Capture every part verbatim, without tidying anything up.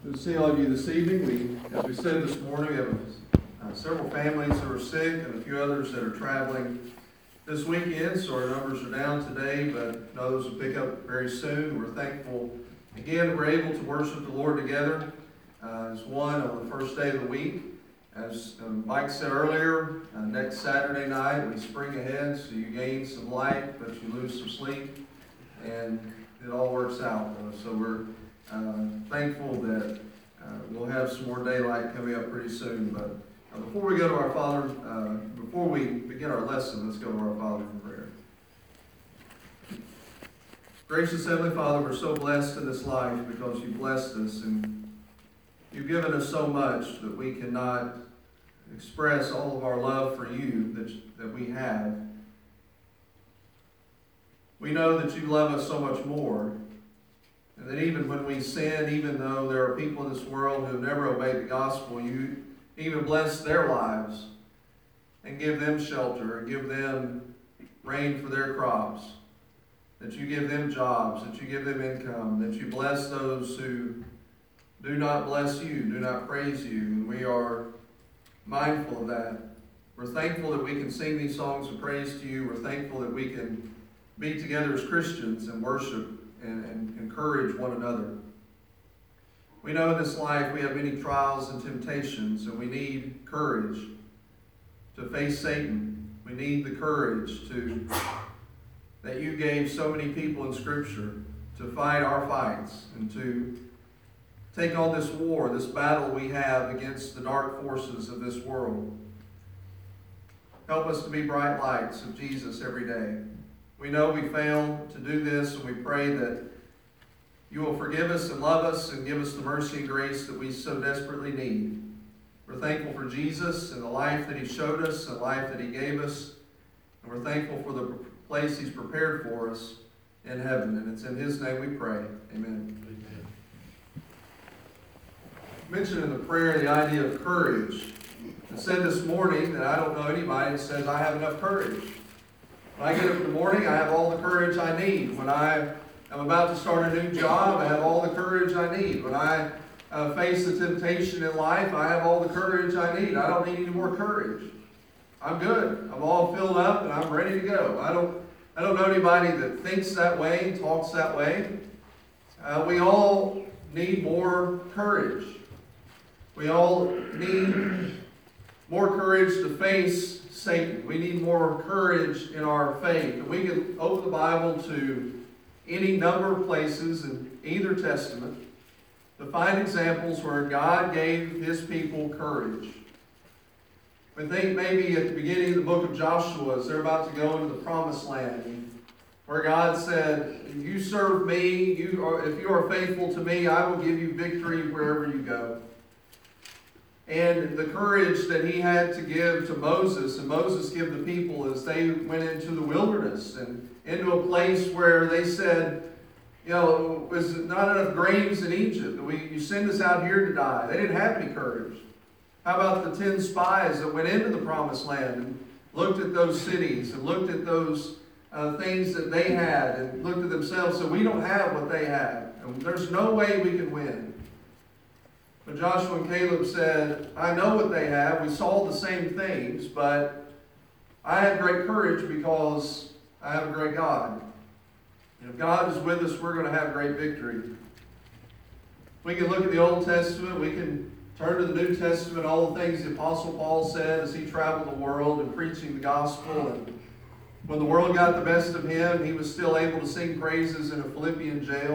Good to see all of you this evening. We, as we said this morning, we have uh, several families who are sick and a few others that are traveling this weekend, so our numbers are down today, but those will pick up very soon. We're thankful again that we're able to worship the Lord together uh, as one on the first day of the week. As um, Mike said earlier, uh, next Saturday night we spring ahead, so you gain some light, but you lose some sleep, and it all works out. Uh, so we're Uh, thankful that uh, we'll have some more daylight coming up pretty soon. But uh, before we go to our Father, uh, before we begin our lesson, let's go to our Father in prayer. Gracious Heavenly Father, we're so blessed in this life because you blessed us and you've given us so much that we cannot express all of our love for you that, that we have. We know that you love us so much more. And that even when we sin, even though there are people in this world who have never obeyed the gospel, you even bless their lives and give them shelter and give them rain for their crops, that you give them jobs, that you give them income, that you bless those who do not bless you, do not praise you. And we are mindful of that. We're thankful that we can sing these songs of praise to you. We're thankful that we can be together as Christians and worship And, and encourage one another. We know in this life we have many trials and temptations, and we need courage to face Satan. We need the courage to that you gave so many people in Scripture to fight our fights and to take on this war, this battle we have against the dark forces of this world. Help us to be bright lights of Jesus every day. We know we fail to do this, and we pray that you will forgive us and love us and give us the mercy and grace that we so desperately need. We're thankful for Jesus and the life that he showed us, the life that he gave us, and we're thankful for the place he's prepared for us in heaven. And it's in his name we pray. Amen. Amen. Mentioned in the prayer the idea of courage. I said this morning that I don't know anybody that says I have enough courage. When I get up in the morning, I have all the courage I need. When I am about to start a new job, I have all the courage I need. When I uh, face the temptation in life, I have all the courage I need. I don't need any more courage. I'm good. I'm all filled up and I'm ready to go. I don't, I don't know anybody that thinks that way, talks that way. Uh, we all need more courage. We all need more courage to face Satan. We need more courage in our faith. And we can open the Bible to any number of places in either testament to find examples where God gave his people courage. We think maybe at the beginning of the book of Joshua, as they're about to go into the promised land, where God said, you serve me, you are, if you are faithful to me, I will give you victory wherever you go. And the courage that he had to give to Moses, and Moses give the people as they went into the wilderness and into a place where they said, you know, was not enough graves in Egypt. We, you send us out here to die. They didn't have any courage. How about the ten spies that went into the promised land and looked at those cities and looked at those uh, things that they had and looked at themselves and said, we don't have what they have. And there's no way we can win. But Joshua and Caleb said, I know what they have. We saw the same things, but I have great courage because I have a great God. And if God is with us, we're going to have great victory. We can look at the Old Testament. We can turn to the New Testament, all the things the Apostle Paul said as he traveled the world and preaching the gospel. And when the world got the best of him, he was still able to sing praises in a Philippian jail.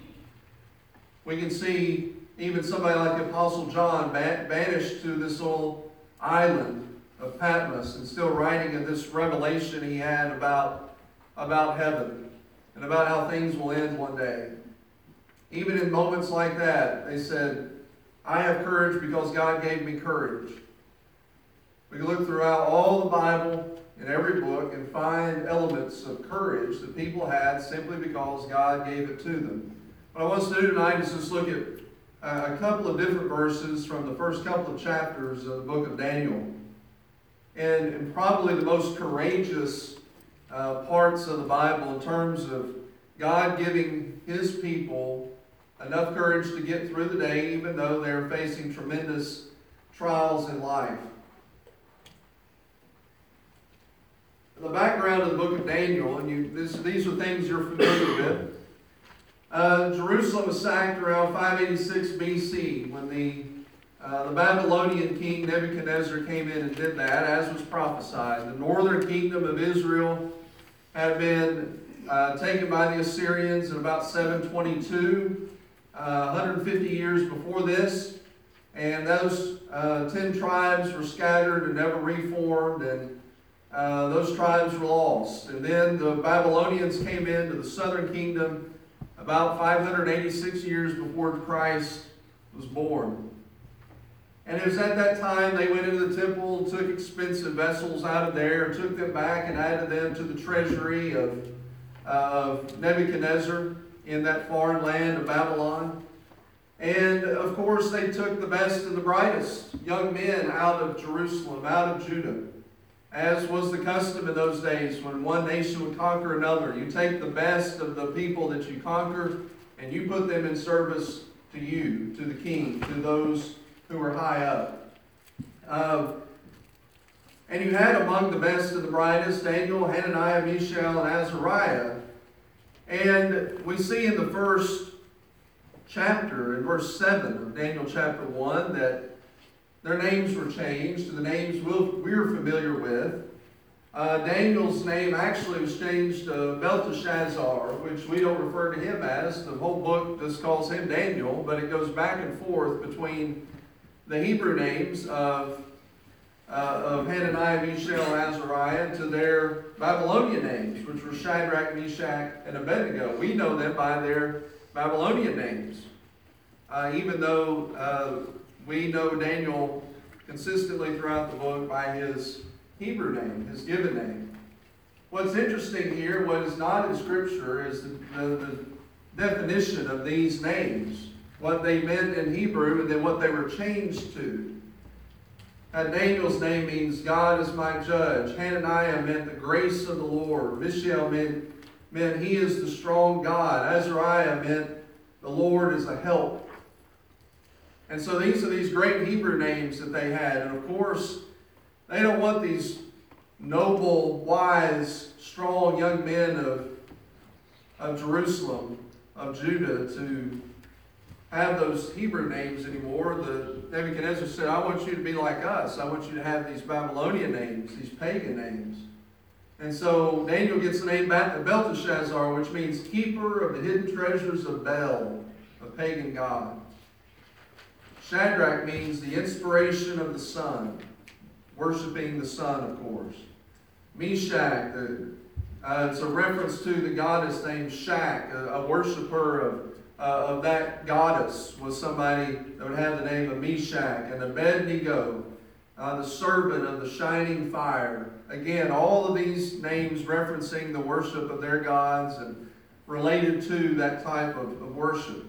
We can see even somebody like the Apostle John banished to this little island of Patmos and still writing in this revelation he had about, about heaven and about how things will end one day. Even in moments like that, they said, I have courage because God gave me courage. We can look throughout all the Bible in every book and find elements of courage that people had simply because God gave it to them. What I want us to do tonight is just look at a couple of different verses from the first couple of chapters of the book of Daniel. And, and probably the most courageous uh, parts of the Bible in terms of God giving his people enough courage to get through the day even though they're facing tremendous trials in life. The background of the book of Daniel, and you, this, these are things you're familiar with. Uh, Jerusalem was sacked around five eighty-six B C when the, uh, the Babylonian king Nebuchadnezzar came in and did that, as was prophesied. The northern kingdom of Israel had been uh, taken by the Assyrians in about seven twenty-two, uh, one hundred fifty years before this. And those uh, ten tribes were scattered and never reformed, and Uh, those tribes were lost. And then the Babylonians came into the southern kingdom about five hundred eighty-six years before Christ was born. And it was at that time they went into the temple, took expensive vessels out of there, took them back and added them to the treasury of, of Nebuchadnezzar in that foreign land of Babylon. And of course they took the best and the brightest young men out of Jerusalem, out of Judah. As was the custom in those days when one nation would conquer another. You take the best of the people that you conquer and you put them in service to you, to the king, to those who were high up. Uh, and you had among the best and the brightest Daniel, Hananiah, Mishael, and Azariah. And we see in the first chapter, in verse seven of Daniel chapter one, that their names were changed to the names we're familiar with. Uh, Daniel's name actually was changed to Belteshazzar, which we don't refer to him as. The whole book just calls him Daniel, but it goes back and forth between the Hebrew names of, uh, of Hananiah, Mishael, and Azariah to their Babylonian names, which were Shadrach, Meshach, and Abednego. We know them by their Babylonian names, uh, even though uh, we know Daniel consistently throughout the book by his Hebrew name, his given name. What's interesting here, what is not in Scripture, is the, the, the definition of these names, what they meant in Hebrew and then what they were changed to. Uh, Daniel's name means God is my judge. Hananiah meant the grace of the Lord. Mishael meant, meant he is the strong God. Azariah meant the Lord is a help. And so these are these great Hebrew names that they had. And of course, they don't want these noble, wise, strong young men of, of Jerusalem, of Judah, to have those Hebrew names anymore. The Nebuchadnezzar said, I want you to be like us. I want you to have these Babylonian names, these pagan names. And so Daniel gets the name back to Belteshazzar, which means keeper of the hidden treasures of Bel, a pagan god. Shadrach means the inspiration of the sun, worshiping the sun, of course. Meshach, the, uh, it's a reference to the goddess named Shak, a, a worshiper of, uh, of that goddess was somebody that would have the name of Meshach. And Abednego, uh, the servant of the shining fire. Again, all of these names referencing the worship of their gods and related to that type of, of worship.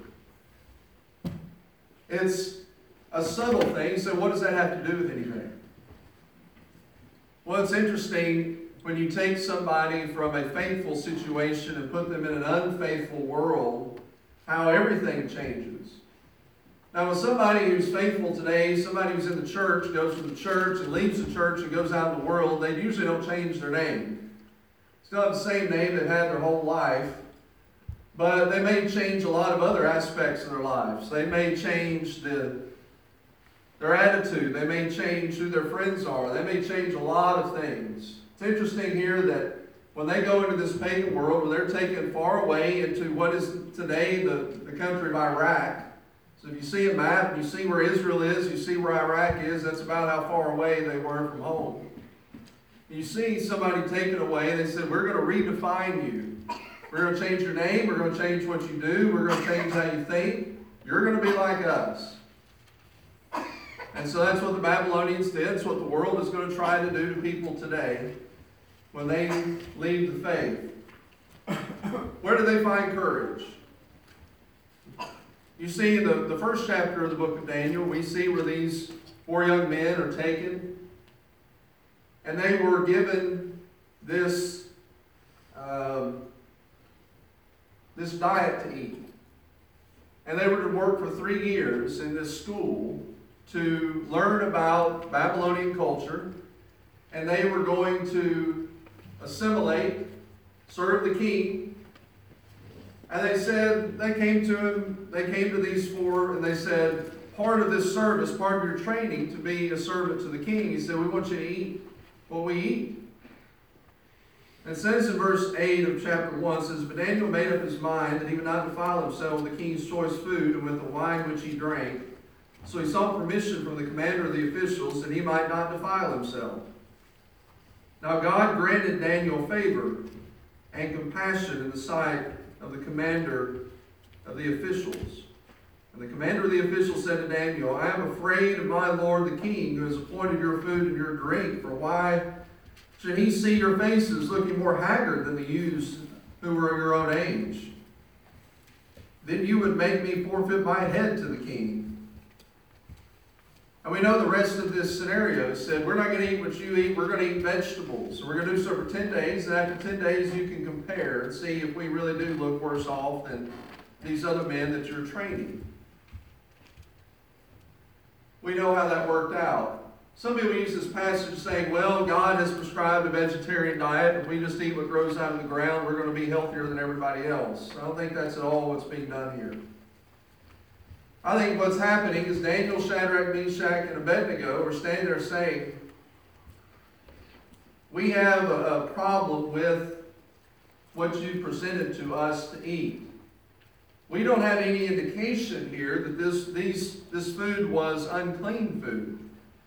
It's a subtle thing, so what does that have to do with anything? Well, it's interesting when you take somebody from a faithful situation and put them in an unfaithful world, how everything changes. Now, when somebody who's faithful today, somebody who's in the church, goes to the church and leaves the church and goes out in the world, they usually don't change their name. Still have the same name they've had their whole life, but they may change a lot of other aspects of their lives. They may change the their attitude. They may change who their friends are. They may change a lot of things. It's interesting here that when they go into this pagan world, where they're taken far away into what is today the, the country of Iraq. So if you see a map, you see where Israel is, you see where Iraq is, that's about how far away they were from home. You see somebody taken away, they said, we're going to redefine you. We're going to change your name, we're going to change what you do, we're going to change how you think. You're going to be like us. And so that's what the Babylonians did. It's what the world is going to try to do to people today when they leave the faith. Where do they find courage? You see, in the, the first chapter of the book of Daniel, we see where these four young men are taken, and they were given this, um, this diet to eat. And they were to work for three years in this school to learn about Babylonian culture. And they were going to assimilate, serve the king. And they said, they came to him, they came to these four, and they said, part of this service, part of your training to be a servant to the king, he said, we want you to eat what we eat. And it says in verse eight of chapter one, it says, but Daniel made up his mind that he would not defile himself with the king's choice food and with the wine which he drank. So he sought permission from the commander of the officials that he might not defile himself. Now God granted Daniel favor and compassion in the sight of the commander of the officials. And the commander of the officials said to Daniel, I am afraid of my lord the king, who has appointed your food and your drink. For why should he see your faces looking more haggard than the youths who were your own age? Then you would make me forfeit my head to the king. And we know the rest of this scenario. It said, we're not going to eat what you eat, we're going to eat vegetables. So we're going to do so for ten days, and after ten days you can compare and see if we really do look worse off than these other men that you're training. We know how that worked out. Some people use this passage saying, well, God has prescribed a vegetarian diet. If we just eat what grows out of the ground, we're going to be healthier than everybody else. I don't think that's at all what's being done here. I think what's happening is Daniel, Shadrach, Meshach, and Abednego are standing there saying, we have a, a problem with what you presented to us to eat. We don't have any indication here that this, these, this food was unclean food.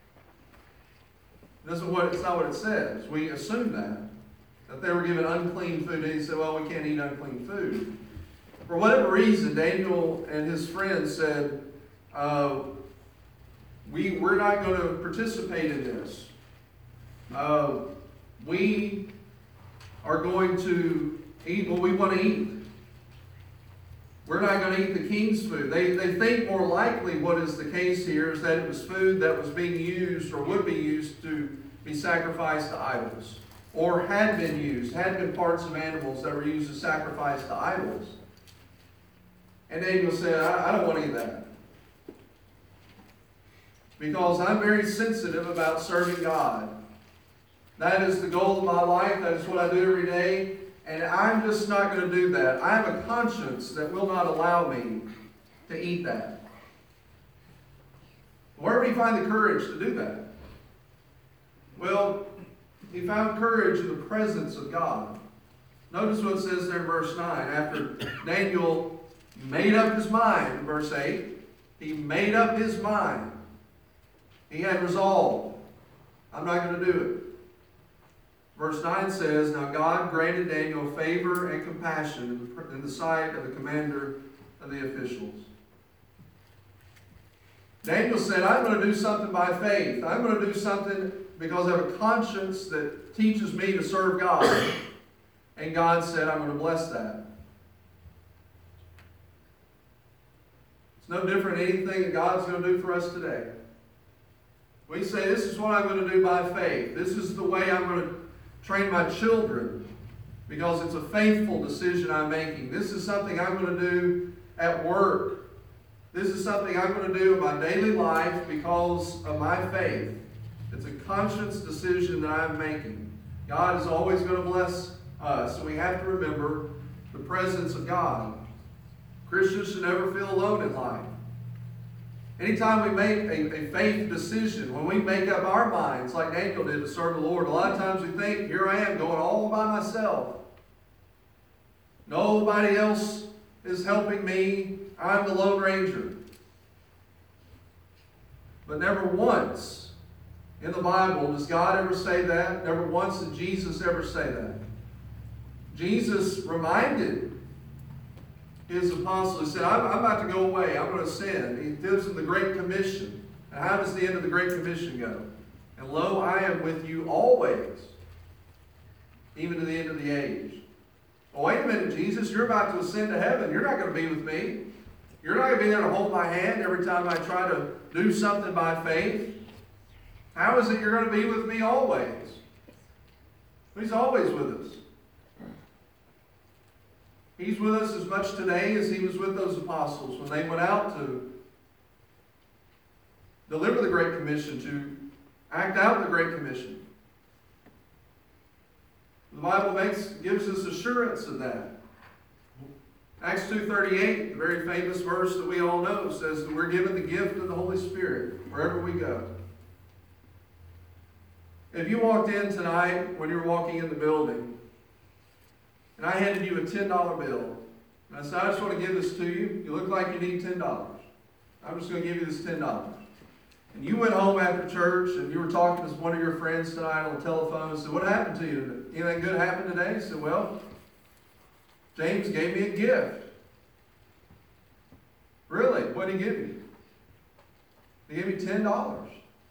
That's what, it's not what it says. We assume that. That they were given unclean food. And he said, well, we can't eat unclean food. For whatever reason, Daniel and his friends said, uh, we, we're not going to participate in this. Uh, we are going to eat what we want to eat. We're not going to eat the king's food. They, they think more likely what is the case here is that it was food that was being used or would be used to be sacrificed to idols. Or had been used, had been parts of animals that were used to sacrifice to idols. And Daniel said, I, I don't want any of that. Because I'm very sensitive about serving God. That is the goal of my life. That is what I do every day. And I'm just not going to do that. I have a conscience that will not allow me to eat that. Where did he find the courage to do that? Well, he found courage in the presence of God. Notice what it says there in verse nine. After Daniel made up his mind, in verse eight, he made up his mind. He had resolved. I'm not going to do it. Verse nine says, now God granted Daniel favor and compassion in the sight of the commander of the officials. Daniel said, I'm going to do something by faith. I'm going to do something because I have a conscience that teaches me to serve God. And God said, I'm going to bless that. It's no different than anything that God's going to do for us today. We say, this is what I'm going to do by faith. This is the way I'm going to train my children because it's a faithful decision I'm making. This is something I'm going to do at work. This is something I'm going to do in my daily life because of my faith. It's a conscious decision that I'm making. God is always going to bless us, so we have to remember the presence of God. Christians should never feel alone in life. Anytime we make a, a faith decision, when we make up our minds, like Daniel did to serve the Lord, a lot of times we think, here I am going all by myself. Nobody else is helping me. I'm the Lone Ranger. But never once in the Bible does God ever say that. Never once did Jesus ever say that. Jesus reminded his apostles, he said, I'm, I'm about to go away. I'm going to ascend. He gives them the Great Commission. And how does the end of the Great Commission go? And lo, I am with you always, even to the end of the age. Well, wait a minute, Jesus, you're about to ascend to heaven. You're not going to be with me. You're not going to be there to hold my hand every time I try to do something by faith. How is it you're going to be with me always? He's always with us. He's with us as much today as he was with those apostles when they went out to deliver the Great Commission, to act out the Great Commission. The Bible makes gives us assurance of that. Acts two thirty-eight, the very famous verse that we all know, says that we're given the gift of the Holy Spirit wherever we go. If you walked in tonight when you were walking in the building, and I handed you a ten dollar bill, and I said, I just want to give this to you. You look like you need ten dollars. I'm just going to give you this ten dollars. And you went home after church, and you were talking to one of your friends tonight on the telephone, and said, what happened to you? Anything good happened today? He said, well, James gave me a gift. Really? What did he give you? He gave me ten dollars.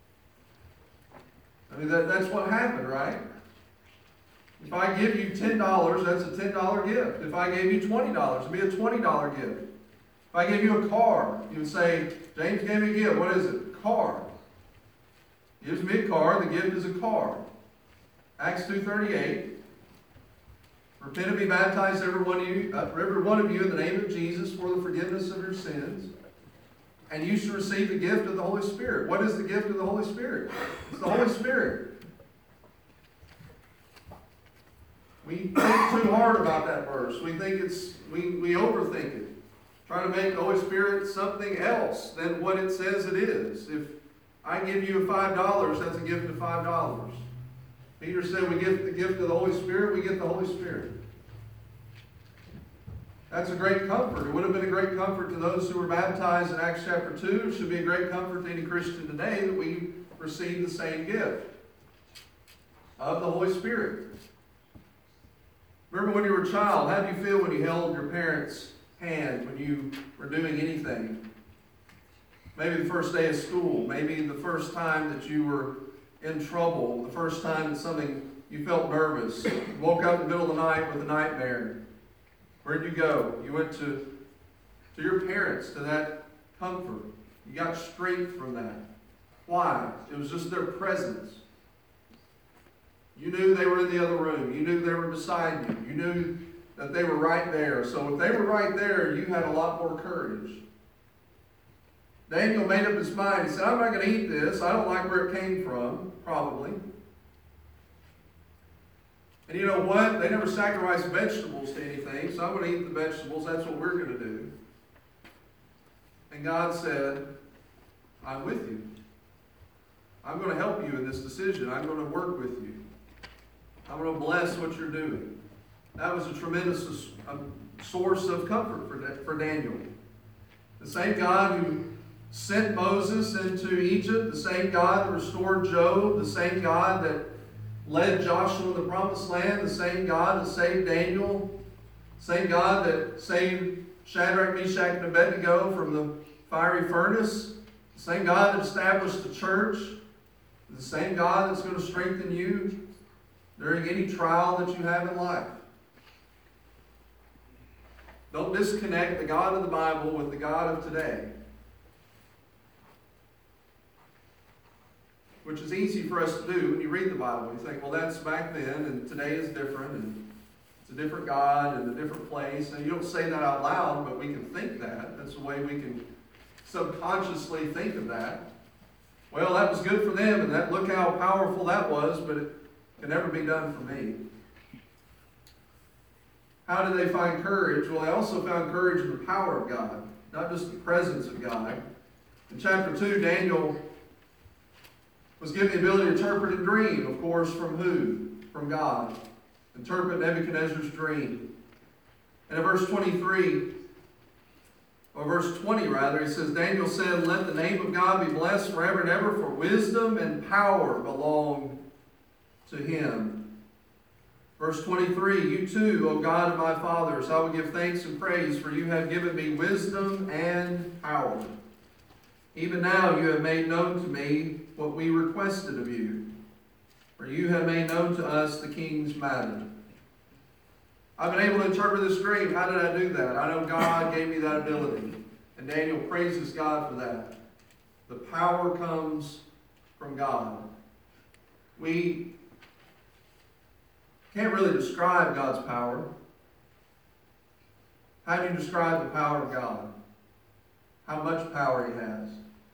I mean, that, that's what happened, right? If I give you ten dollars, that's a ten dollar gift. If I gave you twenty dollars, it'd be a twenty dollar gift. If I gave you a car, you would say, James gave me a gift. What is it? Car. He gives me a car, the gift is a car. Acts two thirty-eight. Repent and be baptized, every one of you, uh, every one of you in the name of Jesus for the forgiveness of your sins. And you shall receive the gift of the Holy Spirit. What is the gift of the Holy Spirit? It's the Holy Spirit. We think too hard about that verse. We think it's, we, we overthink it. Trying to make the Holy Spirit something else than what it says it is. If I give you a five dollars, that's a gift of five dollars. Peter said we get the gift of the Holy Spirit, we get the Holy Spirit. That's a great comfort. It would have been a great comfort to those who were baptized in Acts chapter two. It should be a great comfort to any Christian today that we receive the same gift of the Holy Spirit. Remember when you were a child, how did you feel when you held your parents' hand when you were doing anything? Maybe the first day of school, maybe the first time that you were in trouble, the first time that something you felt nervous, you woke up in the middle of the night with a nightmare. Where'd you go? You went to, to your parents, to that comfort. You got strength from that. Why? It was just their presence. You knew they were in the other room. You knew they were beside you. You knew that they were right there. So if they were right there, you had a lot more courage. Daniel made up his mind. He said, I'm not going to eat this. I don't like where it came from, probably. And you know what? They never sacrificed vegetables to anything, so I'm going to eat the vegetables. That's what we're going to do. And God said, I'm with you. I'm going to help you in this decision. I'm going to work with you. I'm going to bless what you're doing. That was a tremendous um, source of comfort for, for Daniel. The same God who sent Moses into Egypt, the same God that restored Job, the same God that led Joshua in the promised land, the same God that saved Daniel, the same God that saved Shadrach, Meshach, and Abednego from the fiery furnace, the same God that established the church, the same God that's going to strengthen you during any trial that you have in life. Don't disconnect the God of the Bible with the God of today. Which is easy for us to do when you read the Bible. You think, well, that's back then, and today is different, and it's a different God and a different place. And you don't say that out loud, but we can think that. That's the way we can subconsciously think of that. Well, that was good for them, and that look how powerful that was, but it can never be done for me. How did they find courage? Well, they also found courage in the power of God, not just the presence of God. In chapter two, Daniel was given the ability to interpret a dream, of course, from who? From God. Interpret Nebuchadnezzar's dream. And in verse twenty-three, or verse twenty rather, it says, Daniel said, let the name of God be blessed forever and ever, for wisdom and power belong to him. Verse twenty-three, you too, O God of my fathers, I will give thanks and praise, for you have given me wisdom and power. Even now you have made known to me what we requested of you, for you have made known to us the king's matter. I've been able to interpret this dream. How did I do that? I know God gave me that ability. And Daniel praises God for that. The power comes from God. We can't really describe God's power. How do you describe the power of God? How much power He has?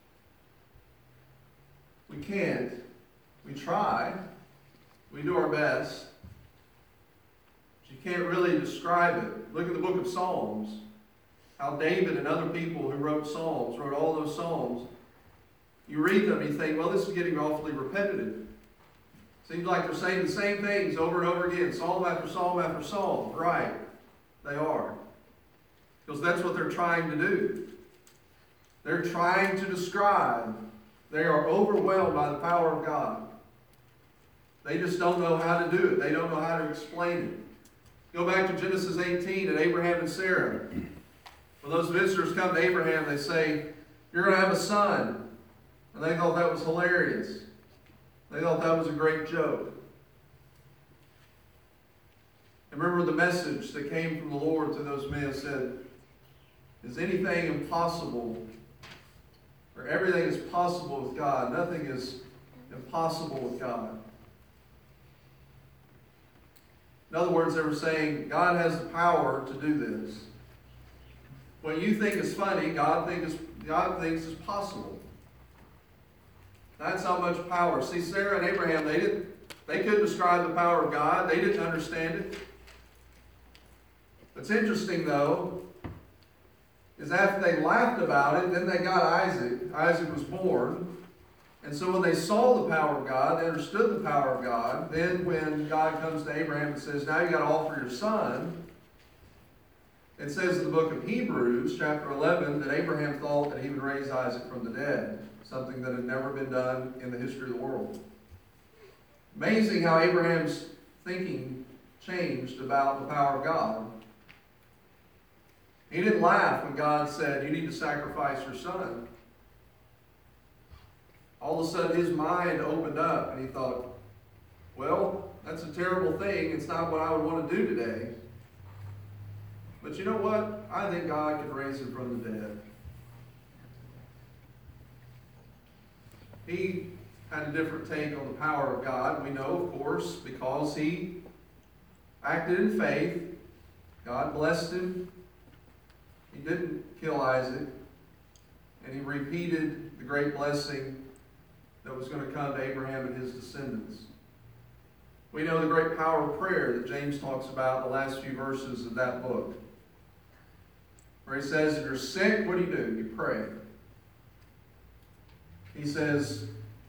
We can't. We try. We do our best. But you can't really describe it. Look at the book of Psalms. How David and other people who wrote Psalms, wrote all those Psalms. You read them and you think, well, this is getting awfully repetitive. Seems like they're saying the same things over and over again. Psalm after psalm after psalm. Right. They are. Because that's what they're trying to do. They're trying to describe. They are overwhelmed by the power of God. They just don't know how to do it. They don't know how to explain it. Go back to Genesis eighteen and Abraham and Sarah. When those visitors come to Abraham, they say, you're going to have a son. And they thought that was hilarious. They thought that was a great joke. And remember the message that came from the Lord to those men said, is anything impossible? Or everything is possible with God. Nothing is impossible with God. In other words, they were saying, God has the power to do this. What you think is funny, God thinks is, God thinks is possible. That's how much power. See, Sarah and Abraham, they didn't, they couldn't describe the power of God. They didn't understand it. What's interesting, though, is after they laughed about it, then they got Isaac. Isaac was born. And so when they saw the power of God, they understood the power of God. Then when God comes to Abraham and says, now you got to offer your son, it says in the book of Hebrews, chapter eleven, that Abraham thought that he would raise Isaac from the dead, something that had never been done in the history of the world. Amazing how Abraham's thinking changed about the power of God. He didn't laugh when God said, you need to sacrifice your son. All of a sudden his mind opened up and he thought, well, that's a terrible thing. It's not what I would want to do today. But you know what? I think God can raise him from the dead. He had a different take on the power of God. We know, of course, because he acted in faith. God blessed him. He didn't kill Isaac. And he repeated the great blessing that was going to come to Abraham and his descendants. We know the great power of prayer that James talks about in the last few verses of that book. Where he says, if you're sick, what do you do? You pray. He says,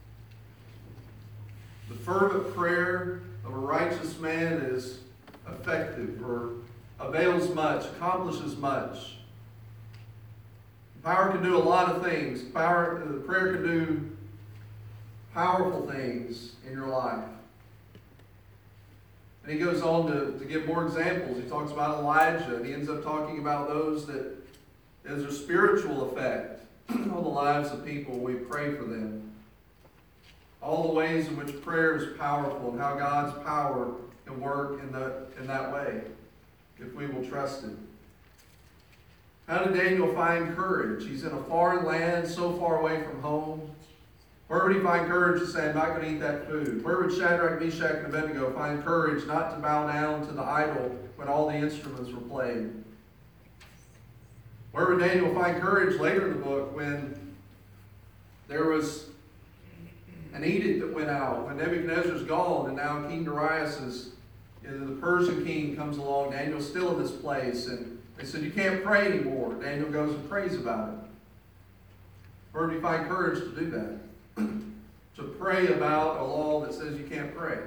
the fervent prayer of a righteous man is effective or avails much, accomplishes much. Power can do a lot of things. Power, the prayer can do powerful things in your life. And he goes on to, to give more examples. He talks about Elijah, and he ends up talking about those that there's a spiritual effect on the lives of people when we pray for them. All the ways in which prayer is powerful and how God's power can work in, the, in that way if we will trust Him. How did Daniel find courage? He's in a foreign land, so far away from home. Where would he find courage to say, I'm not going to eat that food? Where would Shadrach, Meshach, and Abednego find courage not to bow down to the idol when all the instruments were played? Where would Daniel find courage later in the book when there was an edict that went out, when Nebuchadnezzar's gone, and now King Darius is, you know, the Persian king comes along, Daniel's still in this place, and they said, you can't pray anymore. Daniel goes and prays about it. Where would he find courage to do that? To pray about a law that says you can't pray.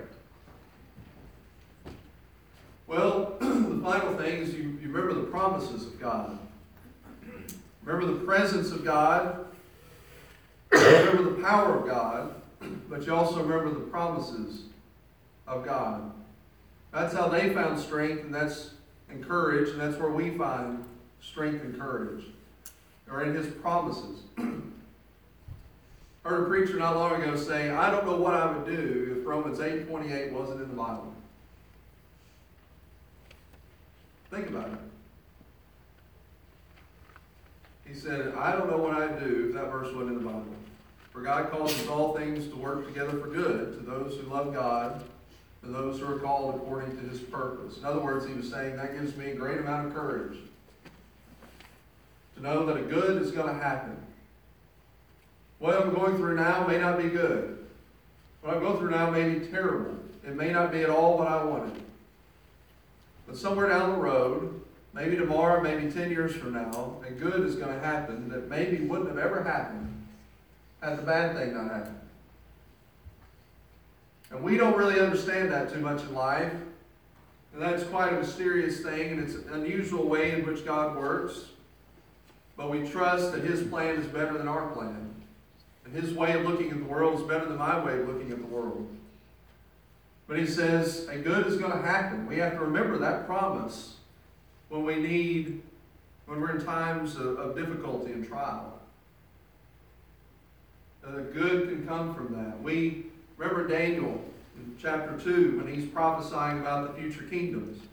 Well, the final thing is you, you remember the promises of God. Remember the presence of God. Remember the power of God. But you also remember the promises of God. That's how they found strength, and that's and courage, and that's where we find strength and courage. Or in His promises. I heard a preacher not long ago say, I don't know what I would do if Romans eight twenty-eight wasn't in the Bible. Think about it. He said, I don't know what I'd do if that verse wasn't in the Bible. For God causes all things to work together for good to those who love God, to those who are called according to His purpose. In other words, he was saying, that gives me a great amount of courage to know that a good is going to happen. What I'm going through now may not be good. What I'm going through now may be terrible. It may not be at all what I wanted. But somewhere down the road, maybe tomorrow, maybe ten years from now, a good is going to happen that maybe wouldn't have ever happened had the bad thing not happened. And we don't really understand that too much in life. And that's quite a mysterious thing, and it's an unusual way in which God works. But we trust that His plan is better than our plan. And His way of looking at the world is better than my way of looking at the world. But He says a good is going to happen. We have to remember that promise when we need, when we're in times of, of difficulty and trial. That a good can come from that. We remember Daniel in chapter two when he's prophesying about the future kingdoms.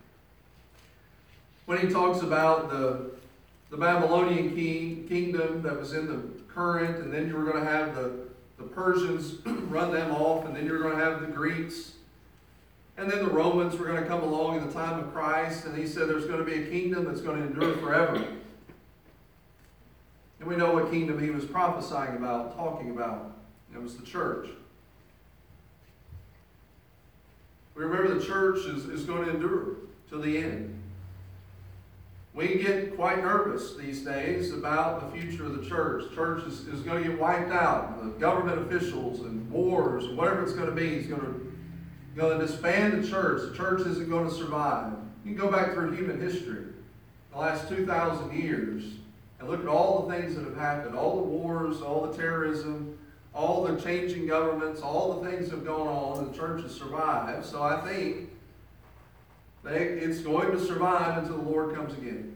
When he talks about the, the Babylonian king, kingdom that was in the current, and then you were going to have the, the Persians run them off, and then you were going to have the Greeks. And then the Romans were going to come along in the time of Christ, and he said there's going to be a kingdom that's going to endure forever. And we know what kingdom he was prophesying about, talking about. It was the church. We remember the church is, is going to endure till the end. We get quite nervous these days about the future of the church. Church is, is going to get wiped out. The government officials and wars and whatever it's going to be is going to going to disband the church. The church isn't going to survive. You can go back through human history, the last two thousand years, and look at all the things that have happened, all the wars, all the terrorism, all the changing governments, all the things that have gone on, and the church has survived. So I think that it's going to survive until the Lord comes again.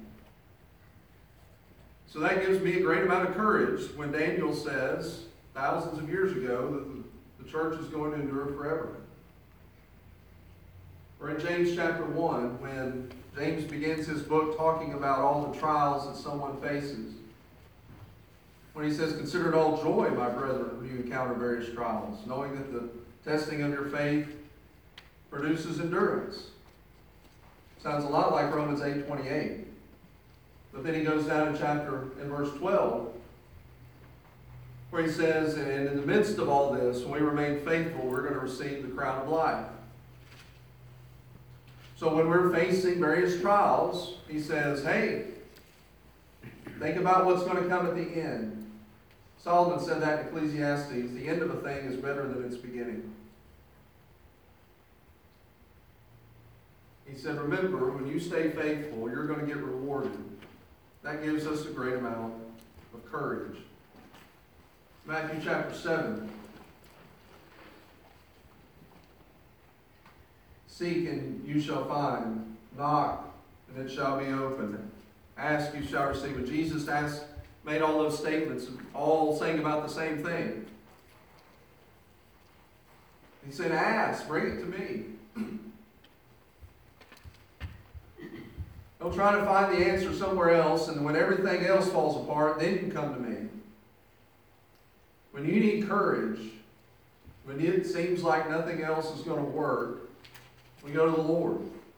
So that gives me a great amount of courage when Daniel says, thousands of years ago, that the, the church is going to endure forever. Or in James chapter one, when James begins his book talking about all the trials that someone faces. When he says, consider it all joy, my brethren, when you encounter various trials, knowing that the testing of your faith produces endurance. Sounds a lot like Romans eight twenty-eight. But then he goes down in chapter, in verse twelve, where he says, and in the midst of all this, when we remain faithful, we're going to receive the crown of life. So when we're facing various trials, he says, hey, think about what's going to come at the end. Solomon said that in Ecclesiastes, the end of a thing is better than its beginning. He said, remember, when you stay faithful, you're going to get rewarded. That gives us a great amount of courage. Matthew chapter seven. Seek and you shall find. Knock and it shall be opened. Ask, you shall receive. When Jesus asked, made all those statements, all saying about the same thing. He said, ask, bring it to me. Don't try to find the answer somewhere else, and when everything else falls apart, then you come to me. When you need courage, when it seems like nothing else is going to work, we go to the Lord.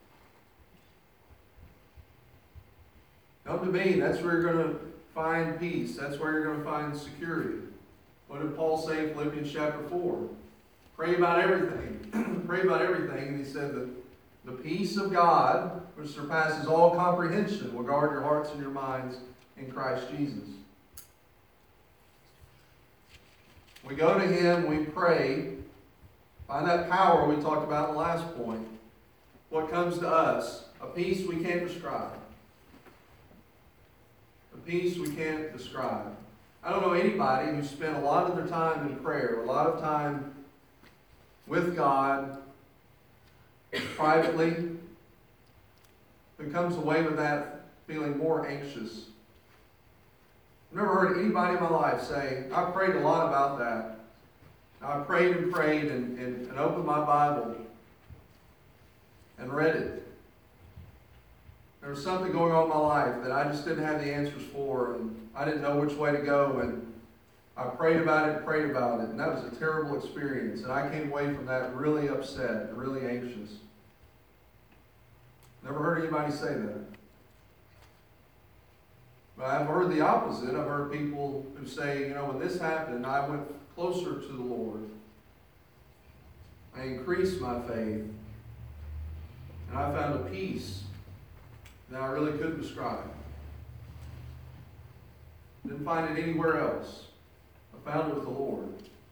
Come to me. That's where you're going to find peace. That's where you're going to find security. What did Paul say in Philippians chapter four? Pray about everything. Pray about everything. And he said that the peace of God, which surpasses all comprehension, will guard your hearts and your minds in Christ Jesus. We go to Him, we pray, find that power we talked about in the last point. What comes to us? A peace we can't describe. A peace we can't describe. I don't know anybody who spent a lot of their time in prayer, a lot of time with God, privately, who comes away with that feeling more anxious. I've never heard anybody in my life say, I prayed a lot about that. I prayed and prayed and, and, and opened my Bible and read it. There was something going on in my life that I just didn't have the answers for, and I didn't know which way to go, and I prayed about it and prayed about it, and that was a terrible experience, and I came away from that really upset and really anxious. Never heard anybody say that. I've heard the opposite. I've heard people who say, you know, when this happened, I went closer to the Lord. I increased my faith. And I found a peace that I really couldn't describe. Didn't find it anywhere else. I found it with the Lord.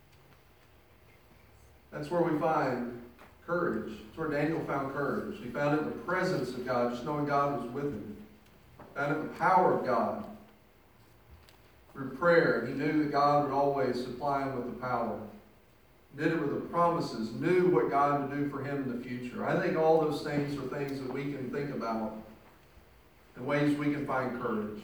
That's where we find courage. That's where Daniel found courage. He found it in the presence of God, just knowing God was with him. Found it in the power of God. Through prayer, he knew that God would always supply him with the power. Did it with the promises, knew what God would do for him in the future. I think all those things are things that we can think about in ways we can find courage.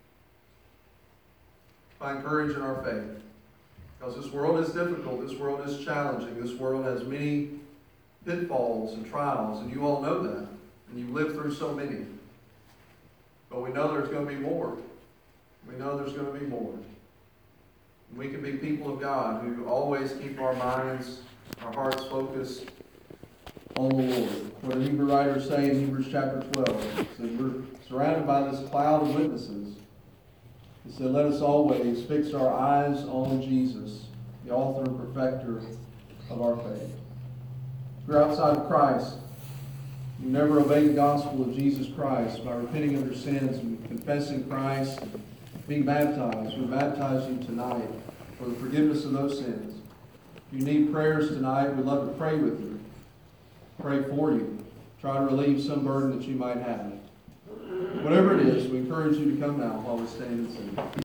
Find courage in our faith. Because this world is difficult, this world is challenging, this world has many pitfalls and trials, and you all know that. And you've lived through so many. But we know there's going to be more. We know there's going to be more. And we can be people of God who always keep our minds, our hearts focused on the Lord. What did the Hebrew writer say in Hebrews chapter twelve? He said, we're surrounded by this cloud of witnesses. He said, let us always fix our eyes on Jesus, the author and perfecter of our faith. If you're outside of Christ, you never obey the gospel of Jesus Christ by repenting of your sins and confessing Christ, and being baptized. We baptize you tonight for the forgiveness of those sins. If you need prayers tonight, we'd love to pray with you. Pray for you. Try to relieve some burden that you might have. Whatever it is, we encourage you to come now while we stand and sing.